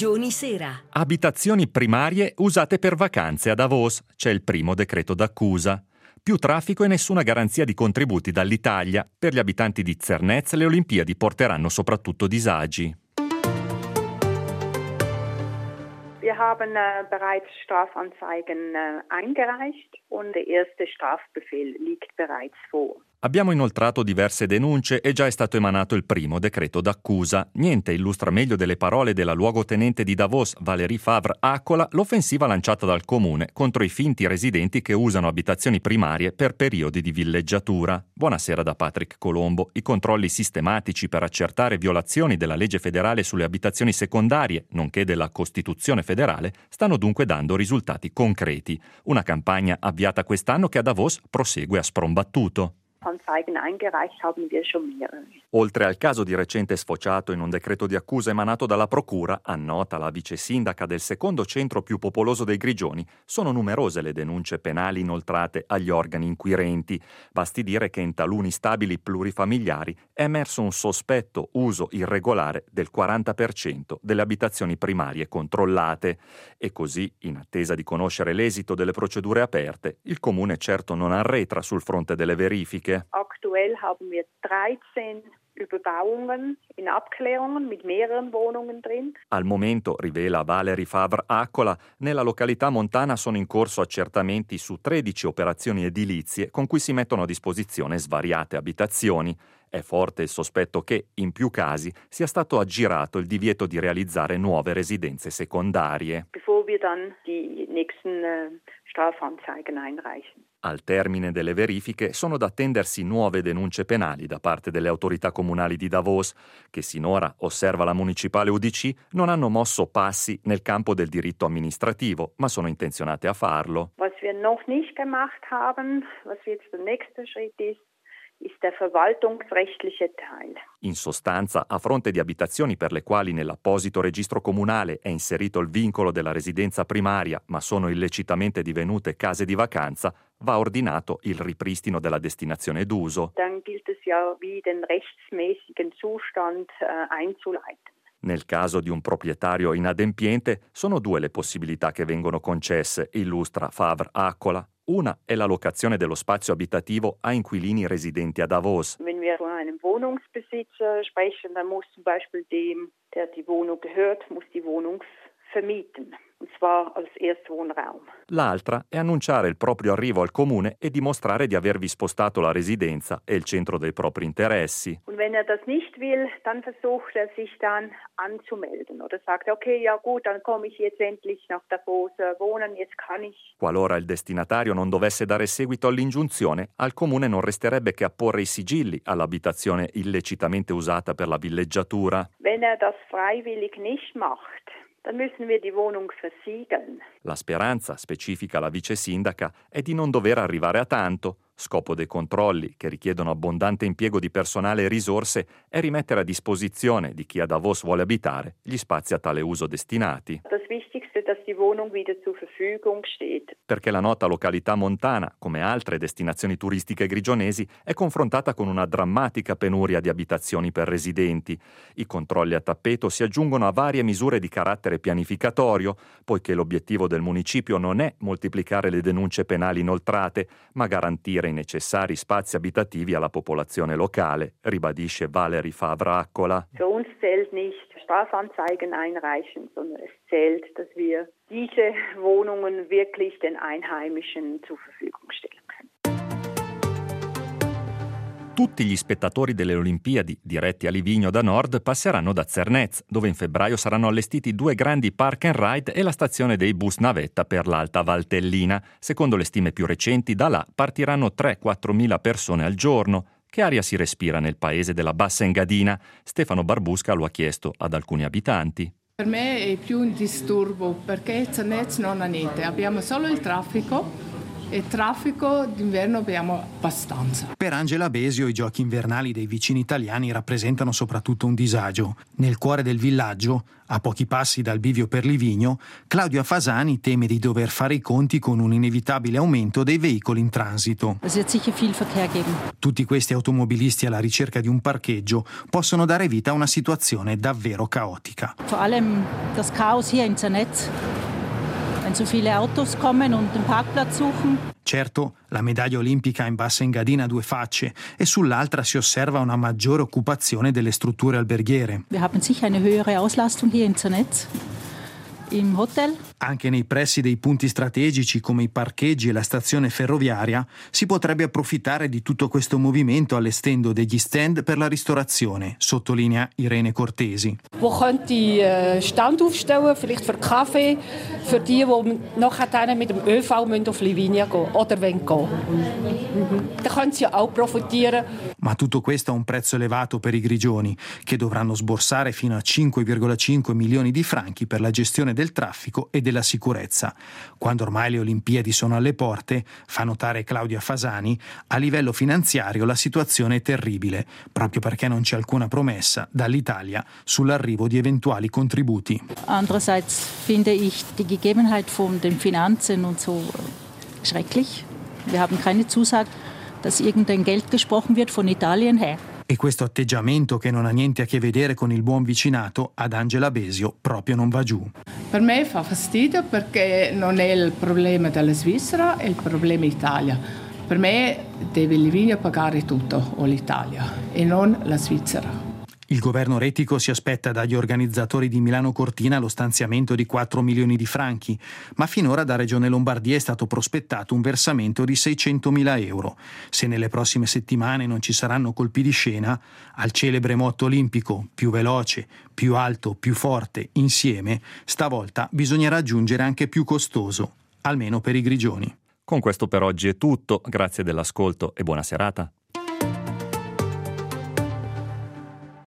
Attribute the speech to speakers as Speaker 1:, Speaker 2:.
Speaker 1: Grigioni Sera.
Speaker 2: Abitazioni primarie usate per vacanze a Davos. C'è il primo decreto d'accusa. Più traffico e nessuna garanzia di contributi dall'Italia. Per gli abitanti di Zernez le Olimpiadi porteranno soprattutto disagi.
Speaker 3: Wir haben bereits Strafanzeigen eingereicht und der erste Strafbefehl liegt bereits vor.
Speaker 2: Abbiamo inoltrato diverse denunce e già è stato emanato il primo decreto d'accusa. Niente illustra meglio delle parole della luogotenente di Davos, Valérie Favre-Accola, l'offensiva lanciata dal comune contro i finti residenti che usano abitazioni primarie per periodi di villeggiatura. Buonasera da Patrick Colombo. I controlli sistematici per accertare violazioni della legge federale sulle abitazioni secondarie, nonché della Costituzione federale, stanno dunque dando risultati concreti. Una campagna avviata quest'anno che a Davos prosegue a sprombattuto.
Speaker 3: Anzeigen eingereicht haben wir schon mehrere.
Speaker 2: Oltre al caso di recente sfociato in un decreto di accusa emanato dalla Procura, annota la vice sindaca del secondo centro più popoloso dei Grigioni, sono numerose le denunce penali inoltrate agli organi inquirenti. Basti dire che in taluni stabili plurifamiliari è emerso un sospetto uso irregolare del 40% delle abitazioni primarie controllate. E così, in attesa di conoscere l'esito delle procedure aperte, il comune certo non arretra sul fronte delle verifiche.
Speaker 3: Aktuell haben wir 13 Überbauungen in Abklärungen mit mehreren Wohnungen drin.
Speaker 2: Al momento, rivela Valérie Favre-Accola, nella località montana sono in corso accertamenti su 13 operazioni edilizie con cui si mettono a disposizione svariate abitazioni. È forte il sospetto che, in più casi, sia stato aggirato il divieto di realizzare nuove residenze secondarie.
Speaker 3: Bevor wir dann die nächsten Strafanzeigen einreichen.
Speaker 2: Al termine delle verifiche sono da attendersi nuove denunce penali da parte delle autorità comunali di Davos, che sinora, osserva la municipale UDC, non hanno mosso passi nel campo del diritto amministrativo, ma sono intenzionate a farlo.
Speaker 3: Was wir noch nicht gemacht haben, was jetzt der nächste Schritt ist der verwaltungsrechtliche Teil.
Speaker 2: In sostanza, a fronte di abitazioni per le quali nell'apposito registro comunale è inserito il vincolo della residenza primaria, ma sono illecitamente divenute case di vacanza, va ordinato il ripristino della destinazione d'uso.
Speaker 3: Dann gilt es ja wie den rechtsmäßigen Zustand einzuleiten.
Speaker 2: Nel caso di un proprietario inadempiente, sono due le possibilità che vengono concesse, illustra Favre-Accola. Una è la locazione dello spazio abitativo a inquilini residenti a Davos.
Speaker 3: Wenn wir von einem Wohnungsbesitzer sprechen, dann muss zum Beispiel dem, der die Wohnung gehört, muss die Wohnung vermieten. Und zwar als Erstwohnraum.
Speaker 2: L'altra è annunciare il proprio arrivo al comune e dimostrare di avervi spostato la residenza e il centro dei propri interessi.
Speaker 3: Und wenn das nicht will, dann versucht sich dann anzumelden oder sagt, okay, ja gut, dann komme ich jetzt endlich nach Davos wohnen, jetzt kann ich.
Speaker 2: Qualora il destinatario non dovesse dare seguito all'ingiunzione, al comune non resterebbe che apporre i sigilli all'abitazione illecitamente usata per la villeggiatura.
Speaker 3: Wenn das freiwillig nicht macht, dann müssen wir die Wohnung versiegeln.
Speaker 2: La speranza, specifica la vice sindaca, è di non dover arrivare a tanto. Scopo dei controlli, che richiedono abbondante impiego di personale e risorse, è rimettere a disposizione di chi a Davos vuole abitare gli spazi a tale uso destinati.
Speaker 3: Das Wichtigste è dass die Wohnung wieder zur Verfügung steht.
Speaker 2: Perché la nota località montana, come altre destinazioni turistiche grigionesi, è confrontata con una drammatica penuria di abitazioni per residenti. I controlli a tappeto si aggiungono a varie misure di carattere pianificatorio, poiché l'obiettivo del municipio non è moltiplicare le denunce penali inoltrate, ma garantire i necessari spazi abitativi alla popolazione locale, ribadisce Valérie Favre-Accola.
Speaker 3: Für uns zählt nicht Strafanzeigen einreichen, sondern es zählt, dass wir diese Wohnungen wirklich den Einheimischen zur Verfügung stellen können.
Speaker 2: Tutti gli spettatori delle Olimpiadi, diretti a Livigno da nord, passeranno da Zernez, dove in febbraio saranno allestiti 2 grandi park and ride e la stazione dei bus navetta per l'Alta Valtellina. Secondo le stime più recenti, da là partiranno 3-4 mila persone al giorno. Che aria si respira nel paese della Bassa Engadina? Stefano Barbusca lo ha chiesto ad alcuni abitanti.
Speaker 4: Per me è più un disturbo perché Zernez non ha niente, abbiamo solo il traffico
Speaker 1: e traffico d'inverno abbiamo abbastanza.
Speaker 4: Per Angela Besio i giochi invernali dei vicini italiani rappresentano soprattutto un disagio. Nel cuore del villaggio, a pochi passi dal bivio per Livigno, Claudia Fasani teme di dover fare i conti con un inevitabile aumento dei veicoli in transito. Tutti questi automobilisti alla ricerca di un parcheggio possono dare vita a una situazione davvero caotica.
Speaker 5: Vor allem das Chaos hier in Zernetz. Wenn so viele Autos kommen und den Parkplatz suchen.
Speaker 4: Certo, la medaglia olimpica in Bassa Engadina ha due facce e sull'altra si osserva una maggiore occupazione delle strutture alberghiere.
Speaker 5: Wir haben sicher eine höhere Auslastung hier in Zernetz. Im Hotel.
Speaker 4: Anche nei pressi dei punti strategici come i parcheggi e la stazione ferroviaria si potrebbe approfittare di tutto questo movimento allestendo degli stand per la ristorazione, sottolinea Irene Cortesi.
Speaker 6: Wo könnte Stand aufstellen, vielleicht für Kaffee, für die nachher mit dem ÖV auf Livigno gehen oder wollen gehen. Da können sie auch profitieren.
Speaker 4: Ma tutto questo ha un prezzo elevato per i grigioni, che dovranno sborsare fino a 5,5 milioni di franchi per la gestione del traffico e della sicurezza. Quando ormai le Olimpiadi sono alle porte, fa notare Claudia Fasani, a livello finanziario la situazione è terribile, proprio perché non c'è alcuna promessa dall'Italia sull'arrivo di eventuali contributi.
Speaker 5: Andererseits finde ich die Gegebenheit von den Finanzen und so schrecklich. Wir haben keine Zusage, dass irgendein Geld gesprochen wird von Italien her.
Speaker 4: E questo atteggiamento, che non ha niente a che vedere con il buon vicinato, ad Angela Besio proprio non va giù.
Speaker 1: Per me fa fastidio perché non è il problema della Svizzera, è il problema Italia. Per me deve Livigno pagare tutto, o l'Italia, e non la Svizzera.
Speaker 4: Il governo retico si aspetta dagli organizzatori di Milano Cortina lo stanziamento di 4 milioni di franchi, ma finora da Regione Lombardia è stato prospettato un versamento di 600.000 euro. Se nelle prossime settimane non ci saranno colpi di scena, al celebre motto olimpico più veloce, più alto, più forte, insieme, stavolta bisognerà aggiungere anche più costoso, almeno per i grigioni.
Speaker 2: Con questo per oggi è tutto, grazie dell'ascolto e buona serata.